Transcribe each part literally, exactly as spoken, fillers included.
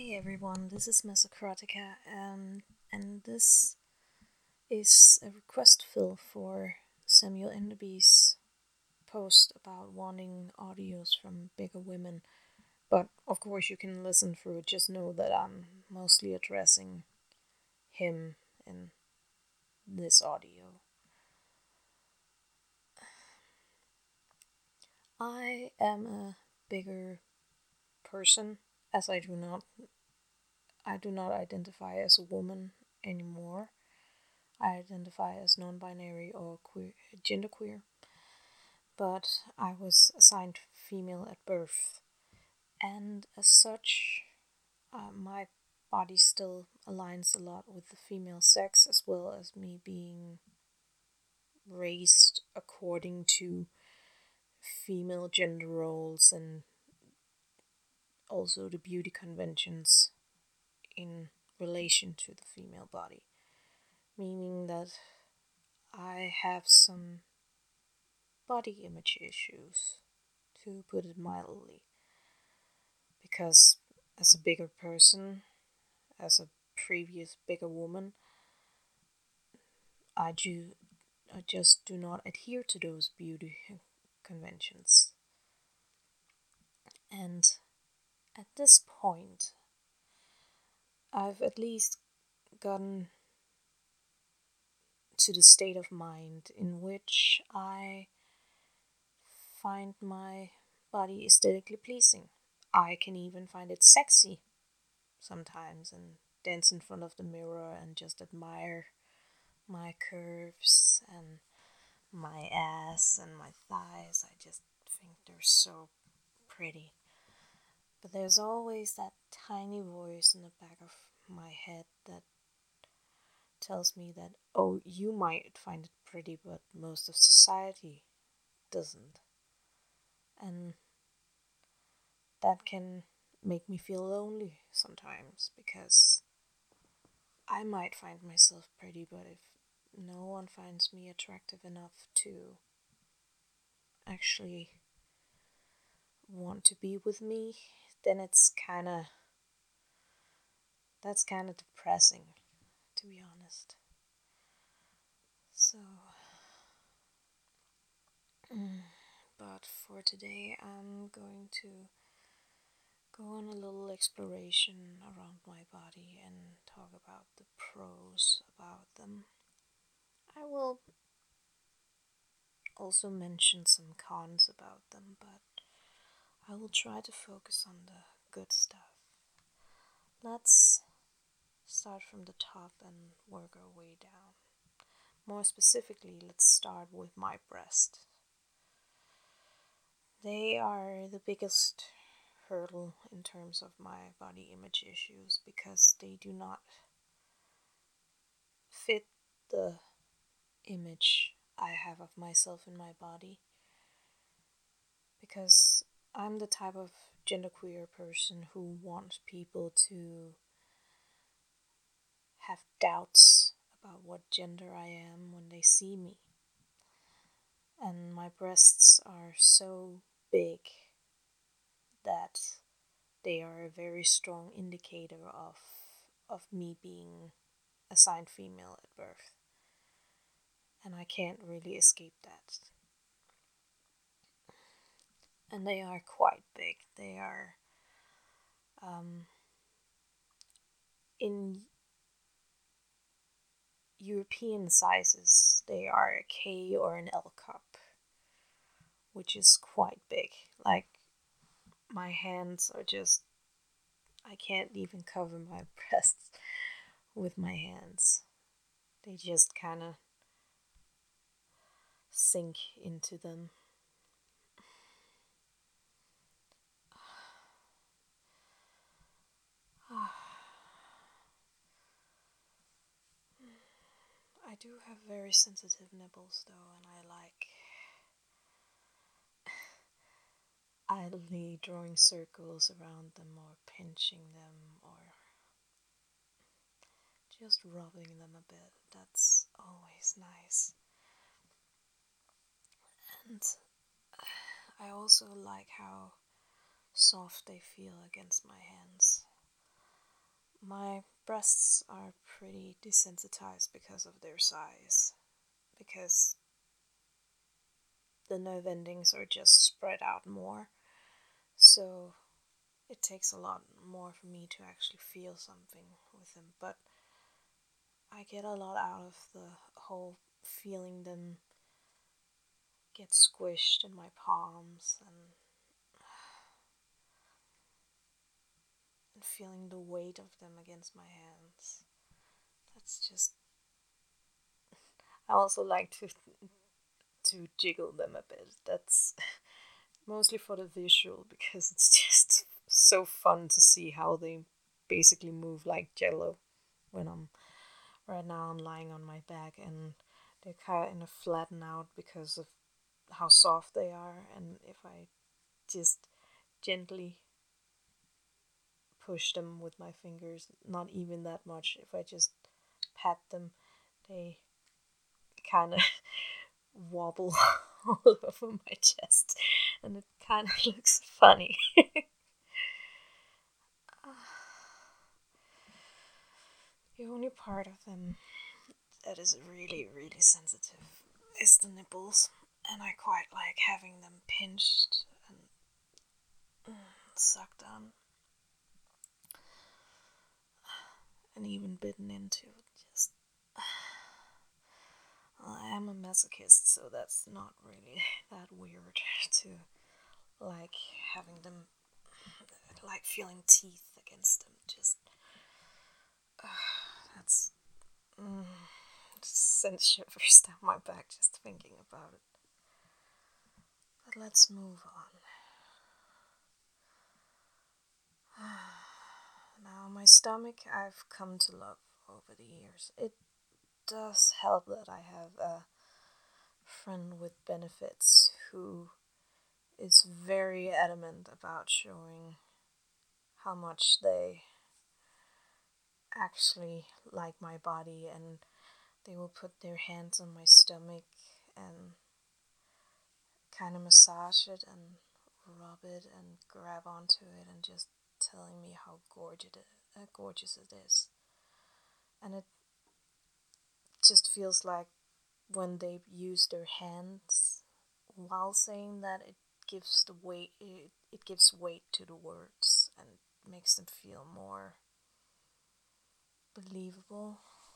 everyone, this is Mesocratica, um, and this is a request fill for Samuel Enderby's post about wanting audios from bigger women. But of course, you can listen through it, just know that I'm mostly addressing him in this audio. I am a bigger person, as I do not I do not identify as a woman anymore. I identify as non-binary or queer, genderqueer, but I was assigned female at birth, and as such, uh, my body still aligns a lot with the female sex, as well as me being raised according to female gender roles and also the beauty conventions in relation to the female body, meaning that I have some body image issues, to put it mildly, because as a bigger person, as a previous bigger woman, I do I just do not adhere to those beauty conventions. And at this point, I've at least gotten to the state of mind in which I find my body aesthetically pleasing. I can even find it sexy sometimes and dance in front of the mirror and just admire my curves and my ass and my thighs. I just think they're so pretty. But there's always that tiny voice in the back of my head that tells me that, oh, you might find it pretty, but most of society doesn't. And that can make me feel lonely sometimes, because I might find myself pretty, but if no one finds me attractive enough to actually want to be with me, then it's kind of that's kind of depressing, to be honest. So, but for today, I'm going to go on a little exploration around my body and talk about the pros about them. I will also mention some cons about them, but I will try to focus on the good stuff. Let's start from the top and work our way down. More specifically, let's start with my breast. They are the biggest hurdle in terms of my body image issues, because they do not fit the image I have of myself in my body. Because I'm the type of genderqueer person who wants people to have doubts about what gender I am when they see me. And my breasts are so big that they are a very strong indicator of of me being assigned female at birth. And I can't really escape that. And they are quite big. They are um, in European sizes, they are a K or an L cup, which is quite big. Like, my hands are just, I can't even cover my breasts with my hands. They just kind of sink into them. I do have very sensitive nipples though, and I like idly drawing circles around them or pinching them or just rubbing them a bit. That's always nice. And I also like how soft they feel against my hands. breasts are pretty desensitized because of their size, because the nerve endings are just spread out more. So it takes a lot more for me to actually feel something with them. But I get a lot out of the whole feeling them get squished in my palms and, and feeling the weight of them against my hands. That's just. I also like to to jiggle them a bit. That's mostly for the visual, because it's just so fun to see how they basically move like jello. When I'm right now I'm lying on my back and they're kind of flatten out because of how soft they are, and if I just gently push them with my fingers, not even that much, if I just pat them, they kind of wobble all over my chest, and it kind of looks funny. The only part of them that is really, really sensitive is the nipples, and I quite like having them pinched and mm, sucked on, and even bitten into. Just, well, I am a masochist, so that's not really that weird to like having them, like feeling teeth against them. Just uh, that's mm, just sends shivers down my back just thinking about it. But let's move on. Now, my stomach I've come to love over the years. It does help that I have a friend with benefits who is very adamant about showing how much they actually like my body, and they will put their hands on my stomach and kind of massage it and rub it and grab onto it and just telling me how gorgeous it, uh, gorgeous it is. And it just feels like when they use their hands while saying that, it gives the weight it, it gives weight to the words and makes them feel more believable.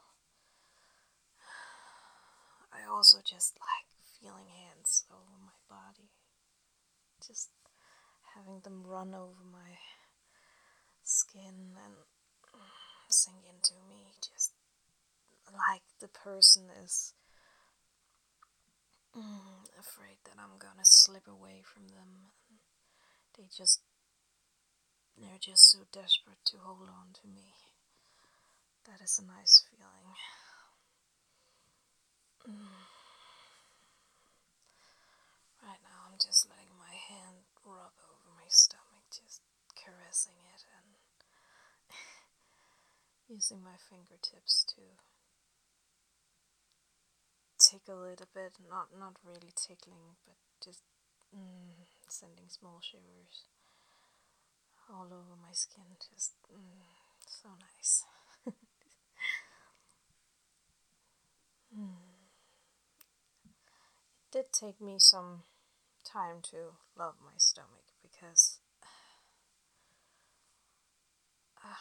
I also just like feeling hands over my body, just having them run over my skin and sink into me, just like the person is mm, afraid that I'm gonna slip away from them. They just, they're just so desperate to hold on to me. That is a nice feeling. Mm. Right now, I'm just letting my hand rub over my stomach, just caressing it and using my fingertips to tickle it a bit. Not not really tickling, but just mm, sending small shivers all over my skin. Just mm, so nice. mm. It did take me some time to love my stomach, because uh,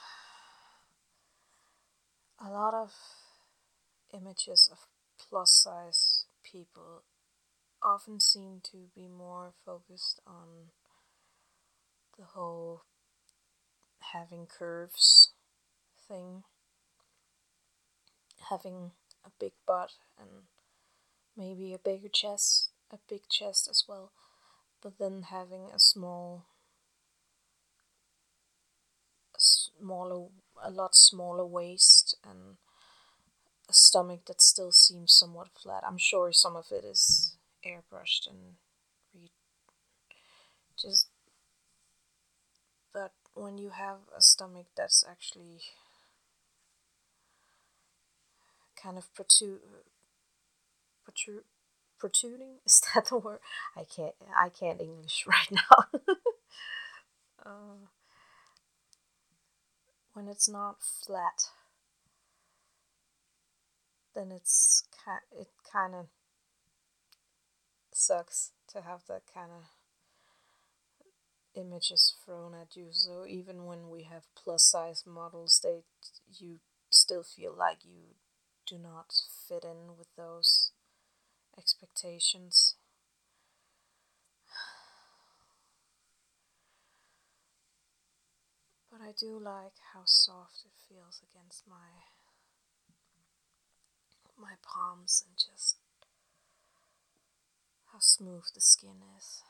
a lot of images of plus size people often seem to be more focused on the whole having curves thing, having a big butt and maybe a bigger chest, a big chest as well, but then having a small, a smaller, a lot smaller waist and a stomach that still seems somewhat flat. I'm sure some of it is airbrushed and re- just, but when you have a stomach that's actually kind of protrude, protrude, protruding, is that the word? I can't, I can't English right now. uh, when it's not flat, then it's ki- it kind of sucks to have that kind of images thrown at you. So even when we have plus size models, they you still feel like you do not fit in with those expectations. But I do like how soft it feels against my my palms, and just how smooth the skin is.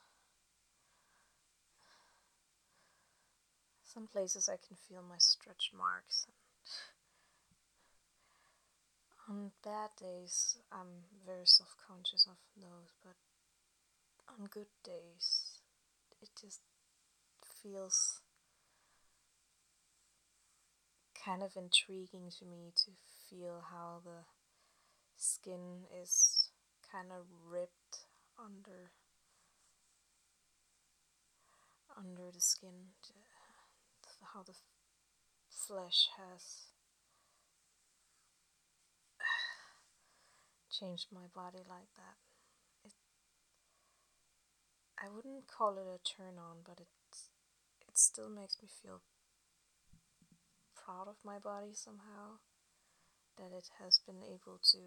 Some places I can feel my stretch marks. On bad days, I'm very self conscious of those, but on good days, it just feels kind of intriguing to me to feel how the skin is kind of ripped under under the skin, how the flesh has changed my body like that. It, I wouldn't call it a turn on, but it it still makes me feel proud of my body somehow, that it has been able to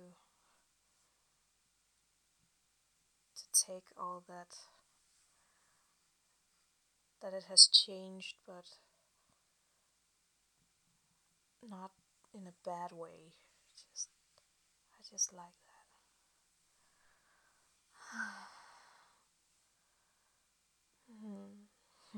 to take all that that it has changed, but not in a bad way. Just I just like that. Hmm.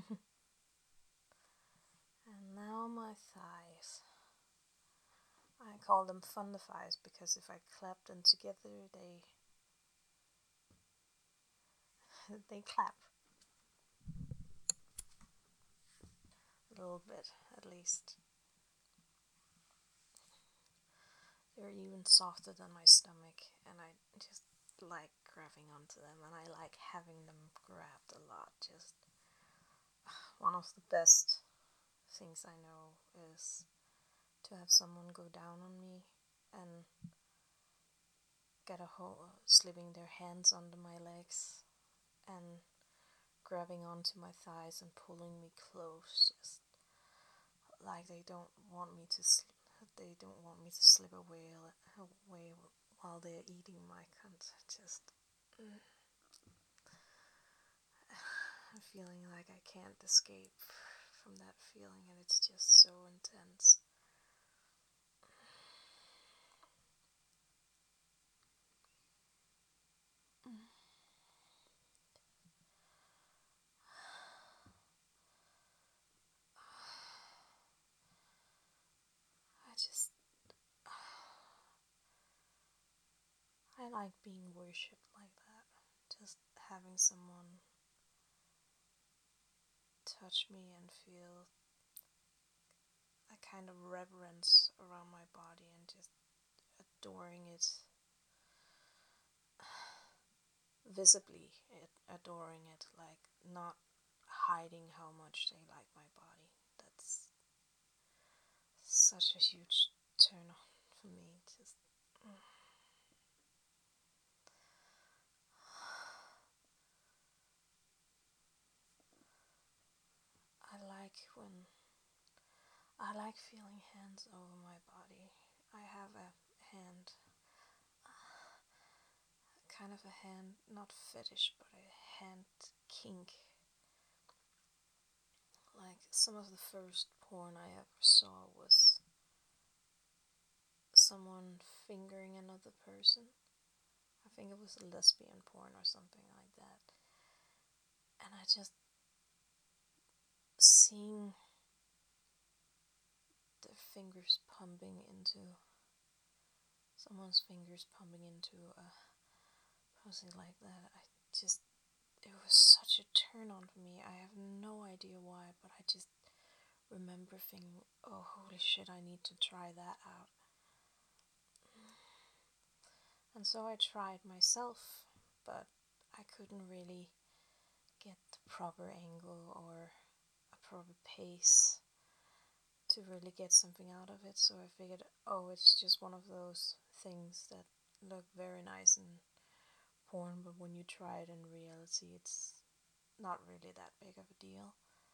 And now my thighs. I call them fun thighs because if I clap them together, they they clap a little bit at least. They're even softer than my stomach, and I just like grabbing onto them, and I like having them grabbed a lot. Just one of the best things I know is to have someone go down on me and get a hold, slipping their hands under my legs and grabbing onto my thighs and pulling me close, just like they don't want me to sl- they don't want me to slip away away while they're eating my cunt. Just mm, I'm feeling like I can't escape from that feeling, and it's just so intense. I just I like being worshipped like that. Just having someone touch me and feel a kind of reverence around my body and just adoring it, visibly adoring it, like not hiding how much they like my body. That's such a huge turn on for me. Just mm. I like when I like feeling hands over my body. I have a hand, kind of a hand, not fetish, but a hand kink. Like some of the first porn I ever saw was someone fingering another person. I think it was a lesbian porn or something like that. And I just seeing their fingers pumping into someone's fingers pumping into a pussy like that. I just it was such a turn on for me. I have no idea why, but I just remember thinking, oh holy shit, I need to try that out. And so I tried myself, but I couldn't really get the proper angle or a proper pace to to really get something out of it, so I figured, oh, it's just one of those things that look very nice in porn, but when you try it in reality, it's not really that big of a deal.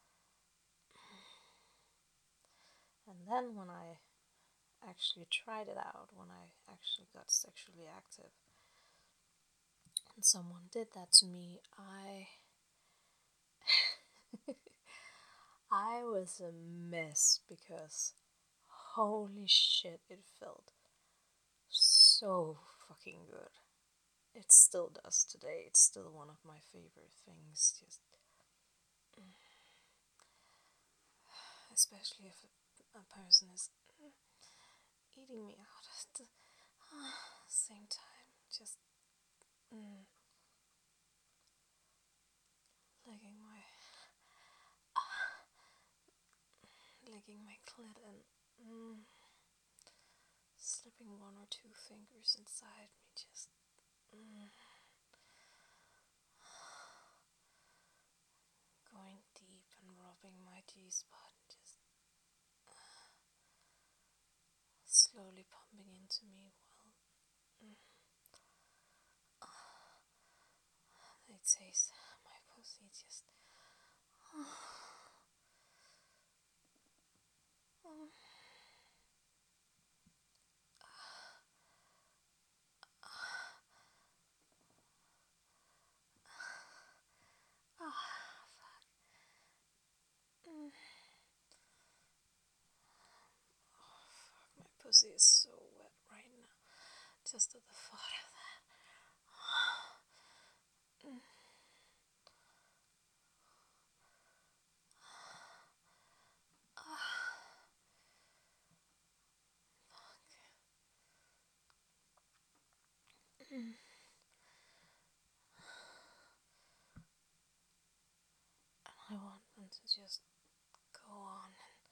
And then when I actually tried it out, when I actually got sexually active, and someone did that to me, I I was a mess because holy shit, it felt so fucking good. It still does today. It's still one of my favorite things. Just, especially if a, a person is eating me out at the uh, same time. Just mm, licking my licking my clit and mm, slipping one or two fingers inside me. Just. Mm, going deep and rubbing my G-spot, just slowly pumping into me while mm, they taste my pussy. Just um, oh, mm, oh, fuck, my pussy is so wet right now. Just at the thought of that. Mm. Mm. And I want them to just go on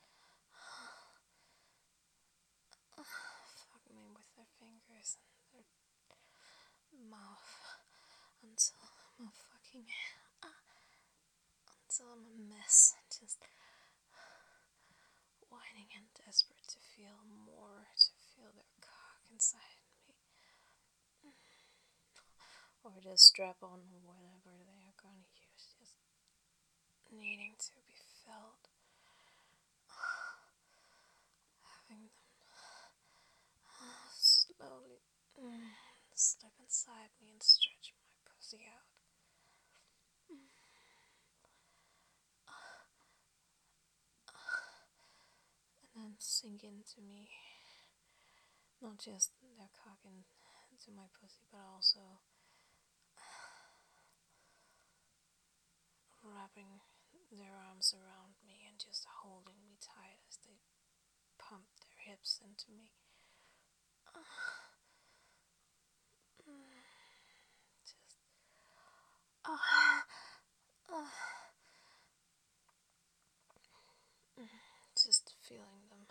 and fuck me with their fingers and their mouth until I'm a fucking uh, until I'm a mess. Just whining and desperate to feel more, to feel their cock inside me. Or the strap on, or whatever they are gonna use, just needing to be felt. Having them slowly mm, slip inside me and stretch my pussy out. Mm. And then sink into me. Not just their cock into my pussy, but also wrapping their arms around me and just holding me tight as they pump their hips into me. Just, uh, uh, just feeling them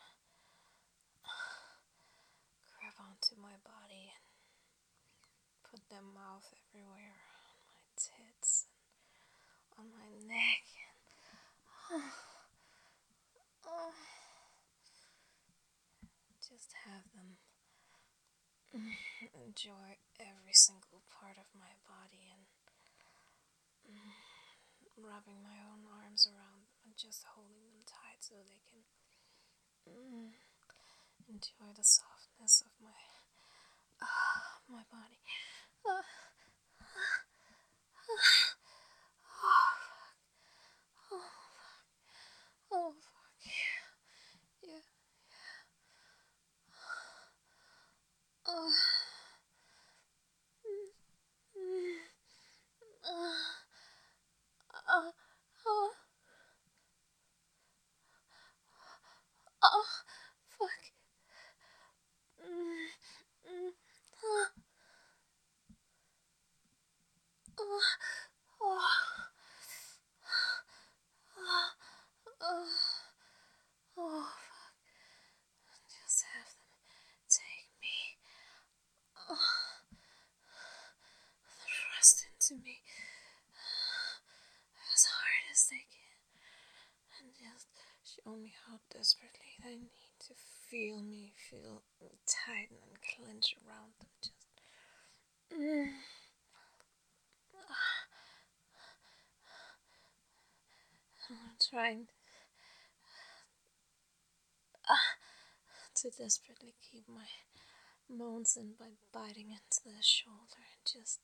grab onto my body and put their mouth everywhere on my tits and on my neck. And, uh, just have them enjoy every single part of my body and mm, rubbing my own arms around them and just holding them tight so they can mm, enjoy the softness of my uh, my body. Uh, oh, fuck. Oh, fuck. Yeah. Uh, mm, mm, uh, uh, uh, uh, fuck. Mm, mm, uh, uh, uh, uh, uh, oh, fuck. Just have them take me. Uh, thrust into me as hard as they can. And just show tell me how desperately they need to feel me feel tighten and clench around them. Just. Mm. I'm trying to desperately keep my moans in by biting into their shoulder and just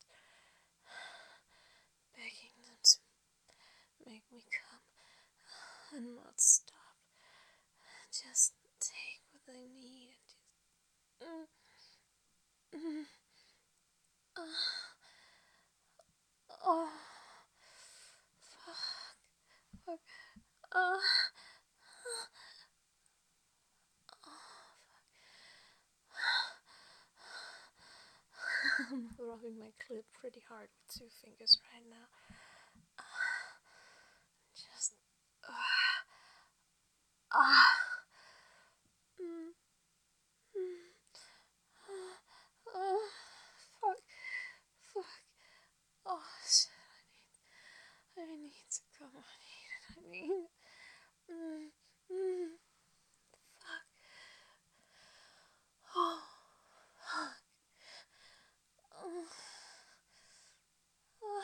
begging them to make me come and not stop. Just take what they need and just. Mm, mm, uh, oh, fuck, fuck, uh, I'm rubbing my clit pretty hard with two fingers right now. Just. Uh, ah. Mm, mm, uh, uh, fuck. Fuck. Oh, shit. I need. I need to come. I need it. I need it. Mm, mm, fuck. Oh, fuck. Oh, oh.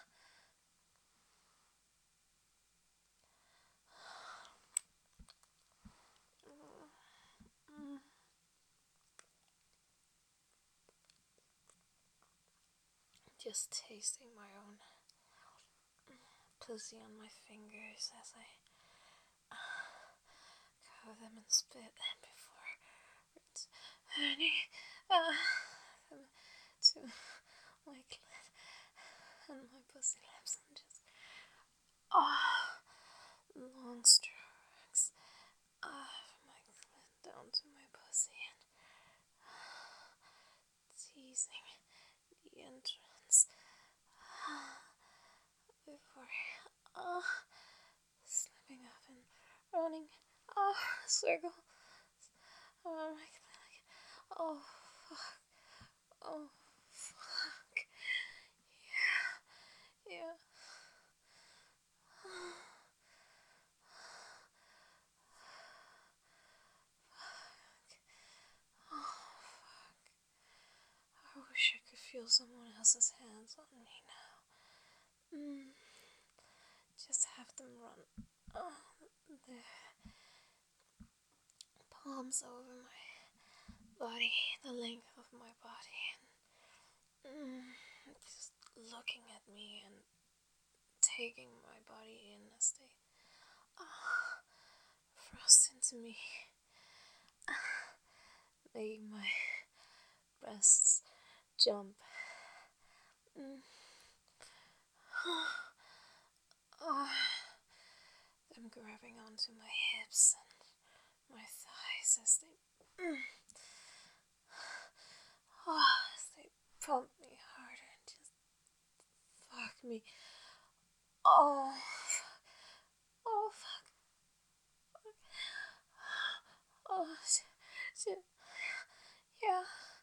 Mm. Just tasting my own pussy on my fingers as I cover them in spit before returning uh, them to my clit and my pussy lips and just ah oh, long strokes uh, from my clit down to my pussy and teasing the entrance before uh, slipping up and running uh, circles around my clit. Oh, fuck. Oh, fuck. Yeah. Yeah. Oh, fuck. I wish I could feel someone else's hands on me now. Mm. Just have them run oh, their palms over my body, the length of my body, and mm, just looking at me and taking my body in as they oh, thrust into me, making my breasts jump. Mm. Oh, them grabbing onto my hips and my thighs as they mm, oh, as they pump me harder and just fuck me. Oh, oh, fuck. Fuck. Oh, shit, shit. Yeah.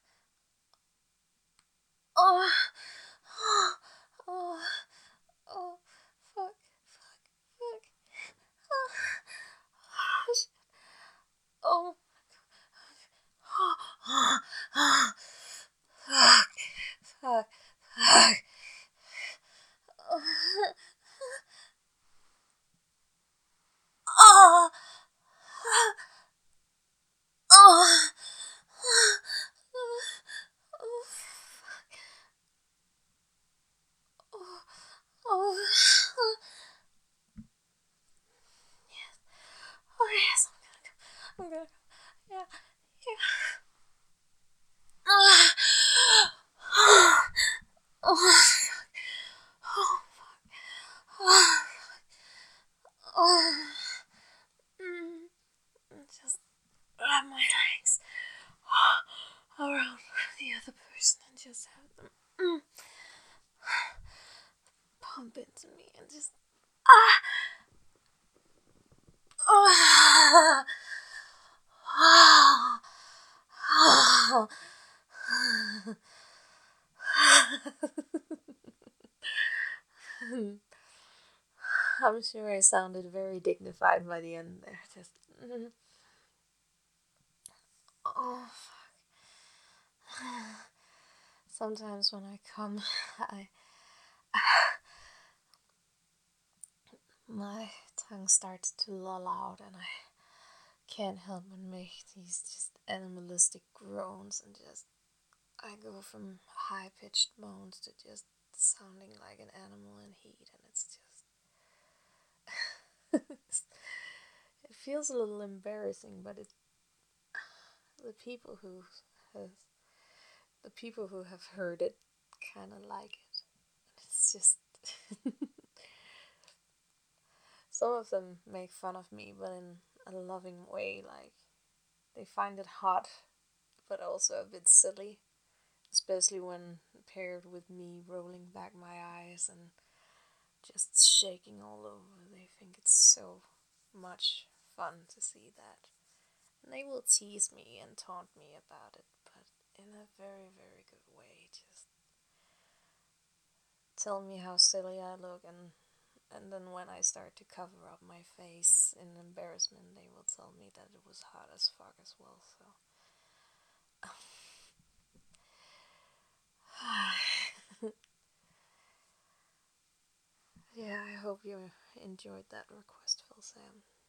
Oh, oh, oh, oh, fuck, fuck, fuck. Oh, oh shit. Oh, oh, oh, oh, fuck, fuck, fuck. Oh, oh, oh, oh, oh, oh, yes, oh yes, I'm gonna go, I'm gonna go, yeah, yeah, oh, oh, oh, oh, oh, mm, just wrap my legs around the other person and just have them mm, pump into me and just ah oh, oh, oh. I'm sure I sounded very dignified by the end there. Just. Mm, oh, sometimes when I come, I my tongue starts to loll out, and I can't help but make these just animalistic groans, and just I go from high pitched moans to just sounding like an animal in heat, and it's just it feels a little embarrassing, but it the people who has the people who have heard it kind of like it. It's just some of them make fun of me, but in a loving way. Like they find it hot, but also a bit silly, especially when paired with me rolling back my eyes and just shaking all over. They think it's so much fun to see that. And they will tease me and taunt me about it, but in a very, very good way. Just tell me how silly I look, and and then when I start to cover up my face in embarrassment, they will tell me that it was hot as fuck as well. So yeah, I hope you enjoyed that request, Phil Sam.